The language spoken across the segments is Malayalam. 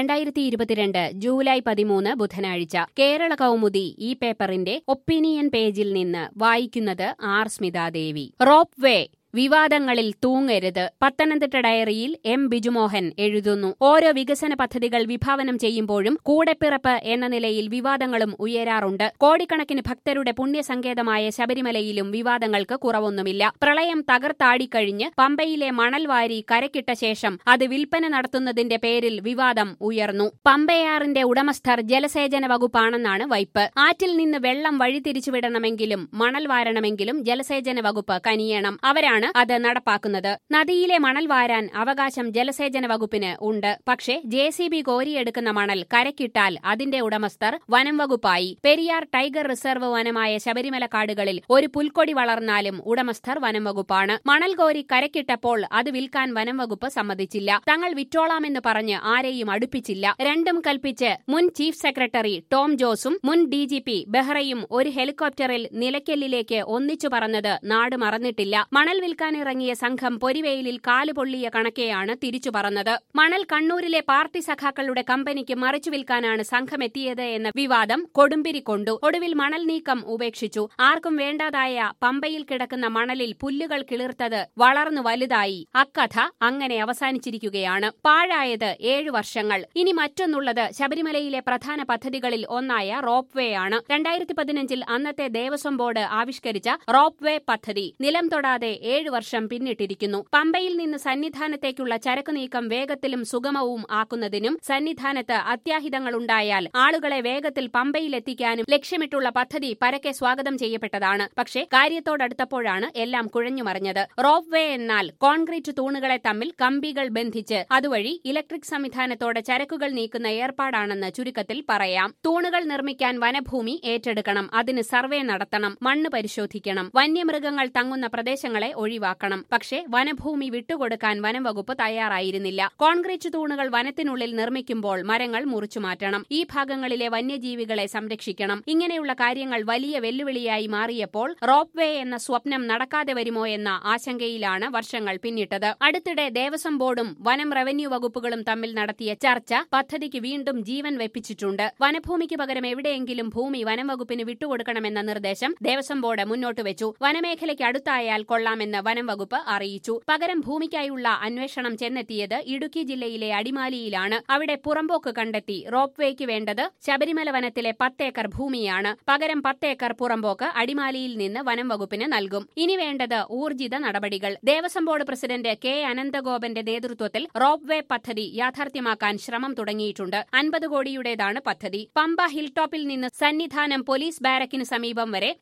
2022 ജൂലൈ 13 ബുധനാഴ്ച കേരള കൗമുദി ഈ പേപ്പറിന്റെ ഒപ്പീനിയൻ പേജിൽ നിന്ന് വായിക്കുന്നത് ആർ സ്മിതാദേവി. റോപ്പ് വേ വിവാദങ്ങളിൽ തൂങ്ങരുത്. പത്തനംതിട്ട ഡയറിയിൽ എം ബിജുമോഹൻ എഴുതുന്നു. ഓരോ വികസന പദ്ധതികൾ വിഭാവനം ചെയ്യുമ്പോഴും കൂടെപ്പിറപ്പ് എന്ന നിലയിൽ വിവാദങ്ങളും ഉയരാറുണ്ട്. കോടിക്കണക്കിന് ഭക്തരുടെ പുണ്യസങ്കേതമായ ശബരിമലയിലും വിവാദങ്ങൾക്ക് കുറവൊന്നുമില്ല. പ്രളയം തകർത്താടിക്കഴിഞ്ഞ് പമ്പയിലെ മണൽ വാരി കരക്കിട്ട ശേഷം അത് വിൽപ്പന നടത്തുന്നതിന്റെ പേരിൽ വിവാദം ഉയർന്നു. പമ്പയാറിന്റെ ഉടമസ്ഥർ ജലസേചന വകുപ്പാണെന്നാണ് വൈപ്പ്. ആറ്റിൽ നിന്ന് വെള്ളം വഴിതിരിച്ചുവിടണമെങ്കിലും മണൽ വാരണമെങ്കിലും ജലസേചന വകുപ്പ് കനിയണം. അവരാണ് അത് നടപ്പാക്കുന്നത്. നദിയിലെ മണൽ വാരാൻ അവകാശം ജലസേചന വകുപ്പിന് ഉണ്ട്. പക്ഷേ JCB കോരിയെടുക്കുന്ന മണൽ കരക്കിട്ടാൽ അതിന്റെ ഉടമസ്ഥർ വനം വകുപ്പായി. പെരിയാർ ടൈഗർ റിസർവ് വനമായ ശബരിമല കാടുകളിൽ ഒരു പുൽക്കൊടി വളർന്നാലും ഉടമസ്ഥർ വനം വകുപ്പാണ്. മണൽ കോരി കരക്കിട്ടപ്പോൾ അത് വിൽക്കാൻ വനം വകുപ്പ് സമ്മതിച്ചില്ല. തങ്ങൾ വിറ്റോളാമെന്ന് പറഞ്ഞ് ആരെയും അടുപ്പിച്ചില്ല. രണ്ടും കൽപ്പിച്ച് മുൻ ചീഫ് സെക്രട്ടറി ടോം ജോസും മുൻ DGP ബെഹ്റയും ഒരു ഹെലികോപ്റ്ററിൽ നിലയ്ക്കലിലേക്ക് ഒന്നിച്ചു പറന്നത് നാട് മറന്നിട്ടില്ല. മണൽ വിൽക്കാനിറങ്ങിയ സംഘം പൊരിവെയിലിൽ കാലുപൊള്ളിയ കണക്കെയാണ് തിരിച്ചു പറന്നത്. മണൽ കണ്ണൂരിലെ പാർട്ടി സഖാക്കളുടെ കമ്പനിക്ക് മറിച്ചു വിൽക്കാനാണ് സംഘമെത്തിയത് എന്ന വിവാദം കൊടുമ്പിരി കൊണ്ടു. ഒടുവിൽ മണൽ നീക്കം ഉപേക്ഷിച്ചു. ആർക്കും വേണ്ടാതായ പമ്പയിൽ കിടക്കുന്ന മണലിൽ പുല്ലുകൾ കിളിർത്തത് വളർന്നു വലുതായി. അക്കഥ അങ്ങനെ അവസാനിച്ചിരിക്കുകയാണ്. പാഴായത് 7 വർഷങ്ങൾ. ഇനി മറ്റൊന്നുള്ളത് ശബരിമലയിലെ പ്രധാന പദ്ധതികളിൽ ഒന്നായ റോപ്പ് വേ ആണ്. 2015 അന്നത്തെ ദേവസ്വം ബോർഡ് ആവിഷ്കരിച്ച റോപ്പ് വേ പദ്ധതി നിലം തൊടാതെ 7 വർഷം പിന്നിട്ടിരിക്കുന്നു. പമ്പയിൽ നിന്ന് സന്നിധാനത്തേക്കുള്ള ചരക്കു നീക്കം വേഗത്തിലും സുഗമവും ആക്കുന്നതിനും സന്നിധാനത്ത് അത്യാഹിതങ്ങളുണ്ടായാൽ ആളുകളെ വേഗത്തിൽ പമ്പയിലെത്തിക്കാനും ലക്ഷ്യമിട്ടുള്ള പദ്ധതി പരക്കെ സ്വാഗതം ചെയ്യപ്പെട്ടതാണ്. പക്ഷേ കാര്യത്തോടടുത്തപ്പോഴാണ് എല്ലാം കുഴഞ്ഞുമറിഞ്ഞത്. റോപ്പ് വേ എന്നാൽ കോൺക്രീറ്റ് തൂണുകളെ തമ്മിൽ കമ്പികൾ ബന്ധിച്ച് അതുവഴി ഇലക്ട്രിക് സംവിധാനത്തോടെ ചരക്കുകൾ നീക്കുന്ന ഏർപ്പാടാണെന്ന് ചുരുക്കത്തിൽ പറയാം. തൂണുകൾ നിർമ്മിക്കാൻ വനഭൂമി ഏറ്റെടുക്കണം. അതിന് സർവേ നടത്തണം. മണ്ണ് പരിശോധിക്കണം. വന്യമൃഗങ്ങൾ തങ്ങുന്ന പ്രദേശങ്ങളെ ഒഴിവാക്കണം. പക്ഷേ വനഭൂമി വിട്ടുകൊടുക്കാൻ വനം വകുപ്പ് തയ്യാറായിരുന്നില്ല. കോൺക്രീറ്റ് തൂണുകൾ വനത്തിനുള്ളിൽ നിർമ്മിക്കുമ്പോൾ മരങ്ങൾ മുറിച്ചുമാറ്റണം. ഈ ഭാഗങ്ങളിലെ വന്യജീവികളെ സംരക്ഷിക്കണം. ഇങ്ങനെയുള്ള കാര്യങ്ങൾ വലിയ വെല്ലുവിളിയായി മാറിയപ്പോൾ റോപ്പ് വേ എന്ന സ്വപ്നം നടക്കാതെ വരുമോ എന്ന ആശങ്കയിലാണ് വർഷങ്ങൾ പിന്നിട്ടത്. അടുത്തിടെ ദേവസ്വം ബോർഡും വനം റവന്യൂ വകുപ്പുകളും തമ്മിൽ നടത്തിയ ചർച്ച പദ്ധതിക്ക് വീണ്ടും ജീവൻ വെപ്പിച്ചിട്ടുണ്ട്. വനഭൂമിക്ക് പകരം എവിടെയെങ്കിലും ഭൂമി വനം വകുപ്പിന് വിട്ടുകൊടുക്കണമെന്ന നിർദ്ദേശം ദേവസ്വം ബോർഡ് മുന്നോട്ട് വെച്ചു. വനമേഖലയ്ക്ക് അടുത്തായാൽ കൊള്ളാമെന്ന് വനം വകുപ്പ് അറിയിച്ചു. പകരം ഭൂമിക്കായുള്ള അന്വേഷണം ചെന്നെത്തിയത് ഇടുക്കി ജില്ലയിലെ അടിമാലിയിലാണ്. അവിടെ പുറമ്പോക്ക് കണ്ടെത്തി. റോപ്പ് വേക്ക് വേണ്ടത് ശബരിമല വനത്തിലെ 10 ഏക്കർ ഭൂമിയാണ്. പകരം 10 ഏക്കർ പുറമ്പോക്ക് അടിമാലിയിൽ നിന്ന് വനം വകുപ്പിന് നൽകും. ഇനി വേണ്ടത് ഊർജിത നടപടികൾ. ദേവസ്വം ബോർഡ് പ്രസിഡന്റ് K അനന്തഗോപന്റെ നേതൃത്വത്തിൽ റോപ്പ് വേ പദ്ധതി യാഥാർത്ഥ്യമാക്കാൻ ശ്രമം തുടങ്ങിയിട്ടുണ്ട്. 50 കോടിയുടേതാണ് പദ്ധതി. പമ്പ ഹിൽടോപ്പിൽ നിന്ന് സന്നിധാനം പോലീസ് ബാരക്കിന് സമീപം വരെ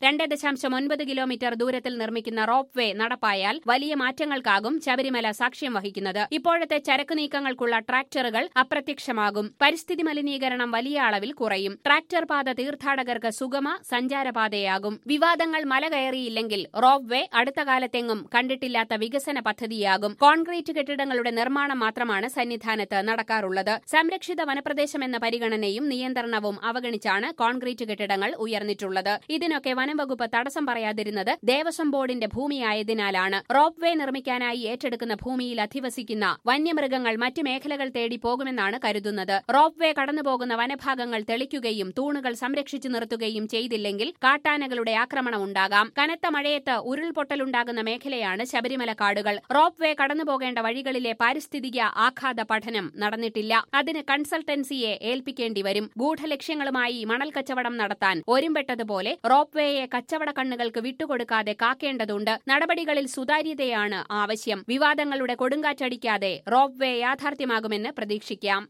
2.9 കിലോമീറ്റർ ദൂരത്തിൽ നിർമ്മിക്കുന്ന റോപ്പ് വേ നടപ്പായാൽ വലിയ മാറ്റങ്ങൾക്കാകും ശബരിമല സാക്ഷ്യം വഹിക്കുന്നത്. ഇപ്പോഴത്തെ ചരക്കു നീക്കങ്ങൾക്കുള്ള ട്രാക്ടറുകൾ അപ്രത്യക്ഷമാകും. പരിസ്ഥിതി മലിനീകരണം വലിയ അളവിൽ കുറയും. ട്രാക്ടർ പാത തീർത്ഥാടകർക്ക് സുഗമ സഞ്ചാരപാതയാകും. വിവാദങ്ങൾ മലകയറിയില്ലെങ്കിൽ റോപ്പ് വേ അടുത്ത കാലത്തെങ്ങും കണ്ടിട്ടില്ലാത്ത വികസന പദ്ധതിയാകും. കോൺക്രീറ്റ് കെട്ടിടങ്ങളുടെ നിർമ്മാണം മാത്രമാണ് സന്നിധാനത്ത് നടക്കാറുള്ളത്. സംരക്ഷിത വനപ്രദേശമെന്ന പരിഗണനയും നിയന്ത്രണവും അവഗണിച്ചാണ് കോൺക്രീറ്റ് കെട്ടിടങ്ങൾ ഉയർന്നിട്ടുള്ളത്. ഇതിനൊക്കെ വനംവകുപ്പ് തടസ്സം പറയാതിരുന്നത് ദേവസ്വം ബോർഡിന്റെ ഭൂമിയായതിനാലാണ്. റോപ്പ് വേ നിർമ്മിക്കാനായി ഏറ്റെടുക്കുന്ന ഭൂമിയിൽ അധിവസിക്കുന്ന വന്യമൃഗങ്ങൾ മറ്റ് മേഖലകൾ തേടി പോകുമെന്നാണ് കരുതുന്നത്. റോപ്പ് വേ കടന്നുപോകുന്ന വനഭാഗങ്ങൾ തെളിക്കുകയും തൂണുകൾ സംരക്ഷിച്ചു നിർത്തുകയും ചെയ്തില്ലെങ്കിൽ കാട്ടാനകളുടെ ആക്രമണം ഉണ്ടാകാം. കനത്ത മഴയത്ത് ഉരുൾപൊട്ടലുണ്ടാകുന്ന മേഖലയാണ് ശബരിമല കാടുകൾ. റോപ്പ് വേ കടന്നുപോകേണ്ട വഴികളിലെ പാരിസ്ഥിതിക ആഘാത പഠനം നടന്നിട്ടില്ല. അതിന് കൺസൾട്ടൻസിയെ ഏൽപ്പിക്കേണ്ടി വരും. ഗൂഢലക്ഷ്യങ്ങളുമായി മണൽ കച്ചവടം നടത്താൻ ഒരുമ്പെട്ടതുപോലെ റോപ്പ് വേയെ കച്ചവട കണ്ണുകൾക്ക് വിട്ടുകൊടുക്കാതെ കാക്കേണ്ടതുണ്ട്. നടപടികളിൽ സുതാര്യതയാണ് ആവശ്യം. വിവാദങ്ങളുടെ കൊടുങ്കാറ്റടിക്കാതെ റോപ്പ് വേ യാഥാർത്ഥ്യമാകുമെന്ന് പ്രതീക്ഷിക്കാം.